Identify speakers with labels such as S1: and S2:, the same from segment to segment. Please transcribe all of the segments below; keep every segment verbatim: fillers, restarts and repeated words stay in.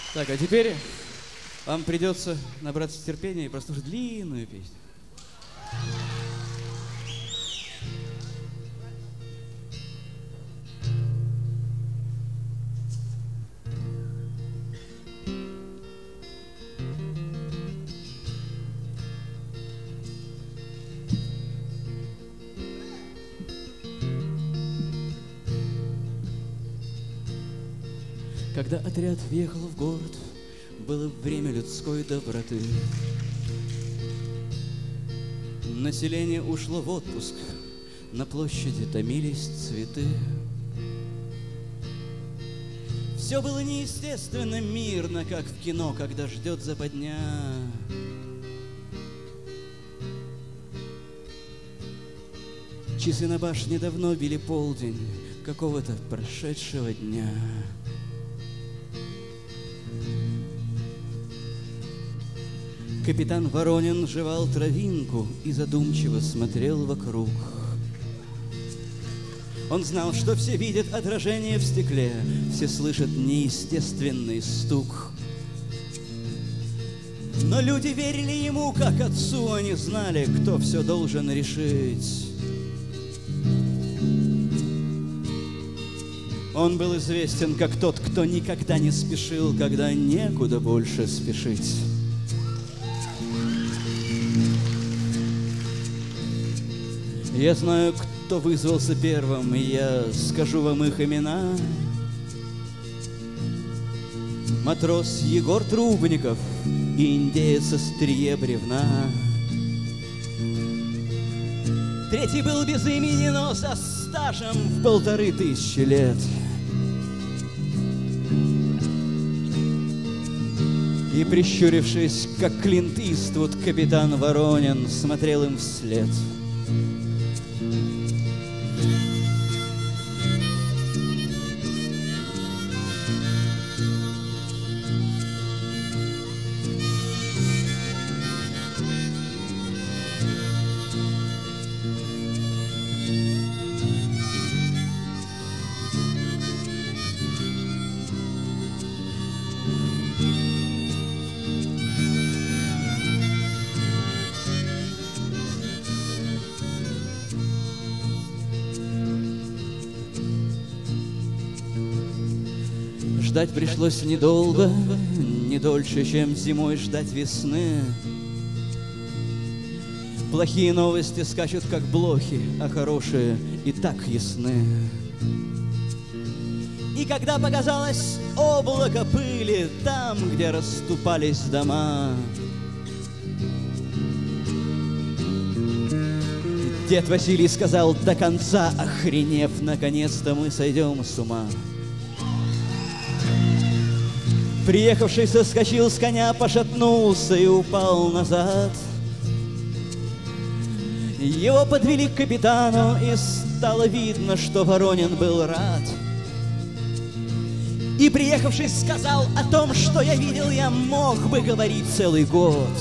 S1: Так, а теперь вам придется набраться терпения и прослушать длинную песню. Когда отряд въехал в город, было время людской доброты. Население ушло в отпуск, на площади томились цветы. Все было неестественно мирно, как в кино, когда ждет западня. Часы на башне давно били полдень какого-то прошедшего дня. Капитан Воронин жевал травинку и задумчиво смотрел вокруг. Он знал, что все видят отражение в стекле, все слышат неестественный стук. Но люди верили ему, как отцу, они знали, кто все должен решить. Он был известен как тот, кто никогда не спешил, когда некуда больше спешить. Я знаю, кто вызвался первым, и я скажу вам их имена. Матрос Егор Трубников и индеец острие бревна. Третий был без имени, но со стажем в полторы тысячи лет. И, прищурившись, как Клинт Иствуд, капитан Воронин смотрел им вслед. Ждать пришлось недолго, не дольше, чем зимой ждать весны. Плохие новости скачут, как блохи, а хорошие и так ясны. И когда показалось облако пыли там, где расступались дома, дед Василий сказал до конца, охренев, наконец-то мы сойдем с ума. Приехавший соскочил с коня, пошатнулся и упал назад. Его подвели к капитану, и стало видно, что Воронин был рад. И приехавший сказал о том, что я видел, я мог бы говорить целый год.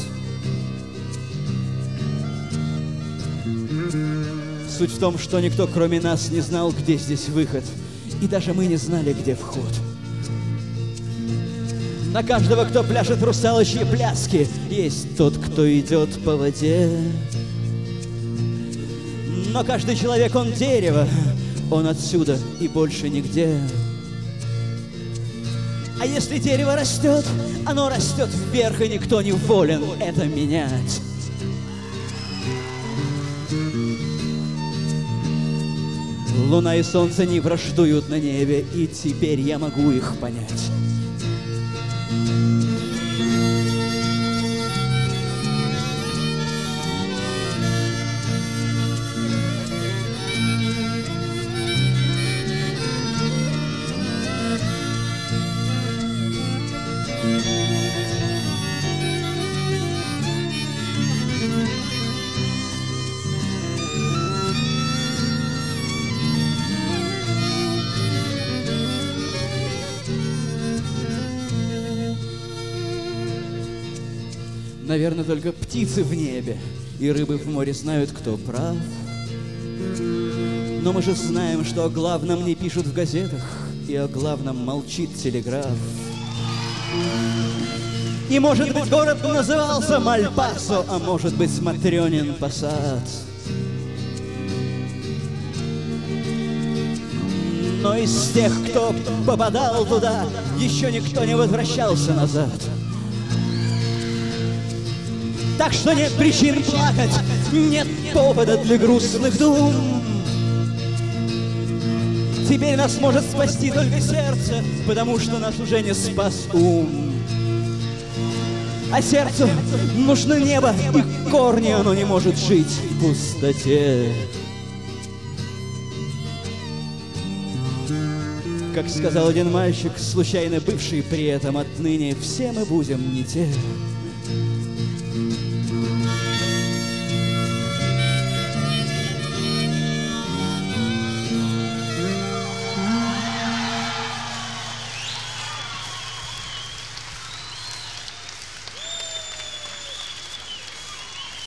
S1: Суть в том, что никто, кроме нас, не знал, где здесь выход, и даже мы не знали, где вход. На каждого, кто пляшет русалочьи пляски, есть тот, кто идет по воде. Но каждый человек, он дерево, он отсюда и больше нигде. А если дерево растет, оно растет вверх, и никто не волен это менять. Луна и солнце не враждуют на небе, и теперь я могу их понять. Наверное, только птицы в небе и рыбы в море знают, кто прав. Но мы же знаем, что о главном не пишут в газетах, и о главном молчит телеграф. И, может быть, город назывался Мальпасо, а может быть, Матрёнин Посад. Но из тех, кто попадал туда, еще никто не возвращался назад. Так что нет причин плакать, нет повода для грустных дум. Теперь нас может спасти только сердце, потому что нас уже не спас ум. А сердцу нужно небо и корни, оно не может жить в пустоте. Как сказал один мальчик, случайно бывший при этом, отныне все мы будем не те.